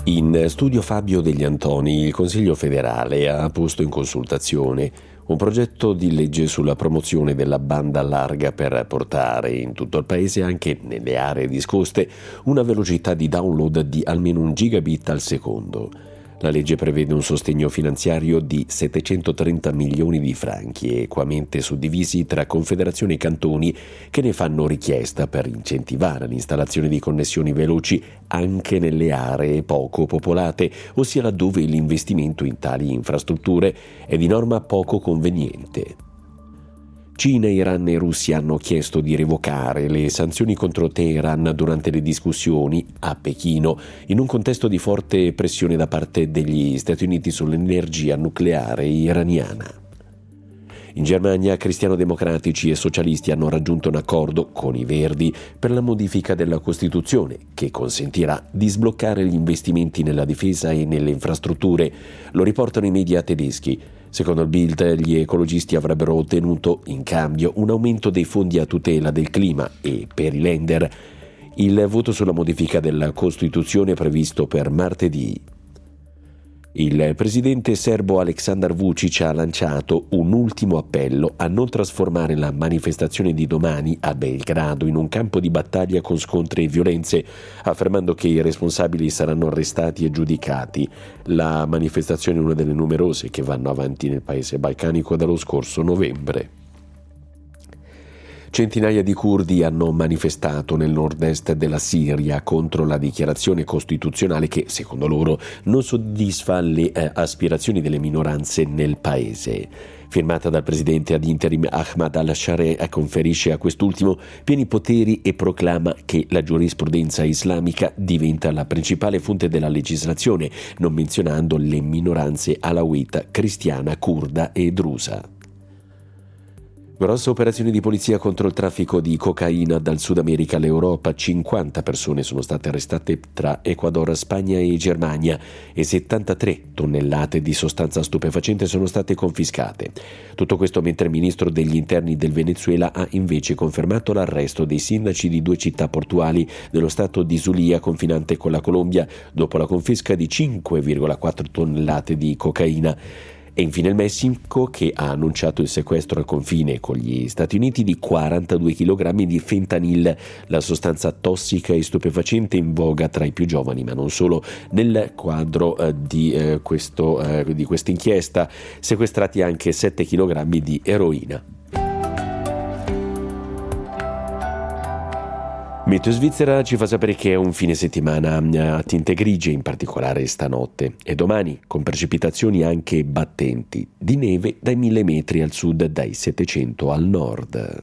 In studio Fabio Degli Antoni, il Consiglio federale ha posto in consultazione un progetto di legge sulla promozione della banda larga per portare in tutto il paese, anche nelle aree discoste, una velocità di download di almeno 1 gigabit al secondo. La legge prevede un sostegno finanziario di 730 milioni di franchi, equamente suddivisi tra confederazioni e cantoni che ne fanno richiesta per incentivare l'installazione di connessioni veloci anche nelle aree poco popolate, ossia laddove l'investimento in tali infrastrutture è di norma poco conveniente. Cina, Iran e Russia hanno chiesto di revocare le sanzioni contro Teheran durante le discussioni a Pechino, in un contesto di forte pressione da parte degli Stati Uniti sull'energia nucleare iraniana. In Germania, cristiano-democratici e socialisti hanno raggiunto un accordo con i Verdi per la modifica della Costituzione, che consentirà di sbloccare gli investimenti nella difesa e nelle infrastrutture. Lo riportano i media tedeschi. Secondo il Bild, gli ecologisti avrebbero ottenuto in cambio un aumento dei fondi a tutela del clima e, per i Länder, il voto sulla modifica della Costituzione previsto per martedì. Il presidente serbo Aleksandar Vučić ha lanciato un ultimo appello a non trasformare la manifestazione di domani a Belgrado in un campo di battaglia con scontri e violenze, affermando che i responsabili saranno arrestati e giudicati. La manifestazione è una delle numerose che vanno avanti nel paese balcanico dallo scorso novembre. Centinaia di curdi hanno manifestato nel nord-est della Siria contro la dichiarazione costituzionale che, secondo loro, non soddisfa le aspirazioni delle minoranze nel paese. Firmata dal presidente ad interim Ahmad al-Shara, conferisce a quest'ultimo pieni poteri e proclama che la giurisprudenza islamica diventa la principale fonte della legislazione, non menzionando le minoranze alawita, cristiana, curda e drusa. Grossa operazione di polizia contro il traffico di cocaina dal Sud America all'Europa. 50 persone sono state arrestate tra Ecuador, Spagna e Germania e 73 tonnellate di sostanza stupefacente sono state confiscate. Tutto questo mentre il ministro degli interni del Venezuela ha invece confermato l'arresto dei sindaci di 2 città portuali dello stato di Zulia, confinante con la Colombia, dopo la confisca di 5,4 tonnellate di cocaina. E infine il Messico, che ha annunciato il sequestro al confine con gli Stati Uniti di 42 kg di fentanyl, la sostanza tossica e stupefacente in voga tra i più giovani, ma non solo. Nel quadro di questa inchiesta, sequestrati anche 7 kg di eroina. Meteo Svizzera ci fa sapere che è un fine settimana a tinte grigie, in particolare stanotte, e domani con precipitazioni anche battenti, di neve dai 1000 metri al sud, dai 700 al nord.